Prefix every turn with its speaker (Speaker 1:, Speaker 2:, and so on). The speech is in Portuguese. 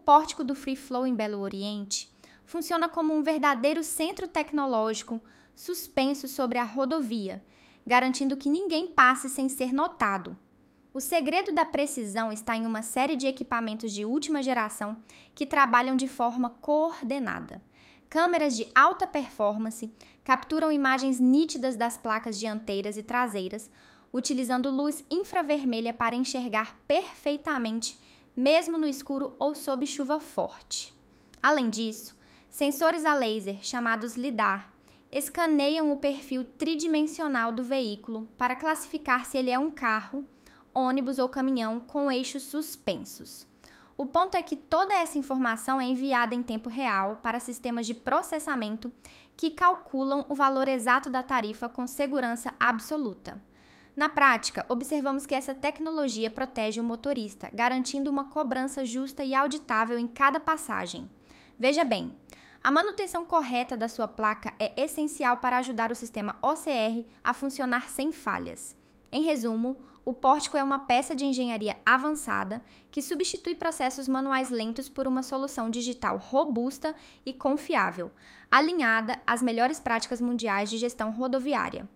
Speaker 1: pórtico do Free Flow em Belo Oriente funciona como um verdadeiro centro tecnológico suspenso sobre a rodovia, garantindo que ninguém passe sem ser notado. O segredo da precisão está em uma série de equipamentos de última geração que trabalham de forma coordenada. Câmeras de alta performance capturam imagens nítidas das placas dianteiras e traseiras, utilizando luz infravermelha para enxergar perfeitamente, mesmo no escuro ou sob chuva forte. Além disso, sensores a laser, chamados LiDAR, escaneiam o perfil tridimensional do veículo para classificar se ele é um carro, ônibus ou caminhão com eixos suspensos. O ponto é que toda essa informação é enviada em tempo real para sistemas de processamento que calculam o valor exato da tarifa com segurança absoluta. Na prática, observamos que essa tecnologia protege o motorista, garantindo uma cobrança justa e auditável em cada passagem. Veja bem, a manutenção correta da sua placa é essencial para ajudar o sistema OCR a funcionar sem falhas. Em resumo, o pórtico é uma peça de engenharia avançada que substitui processos manuais lentos por uma solução digital robusta e confiável, alinhada às melhores práticas mundiais de gestão rodoviária.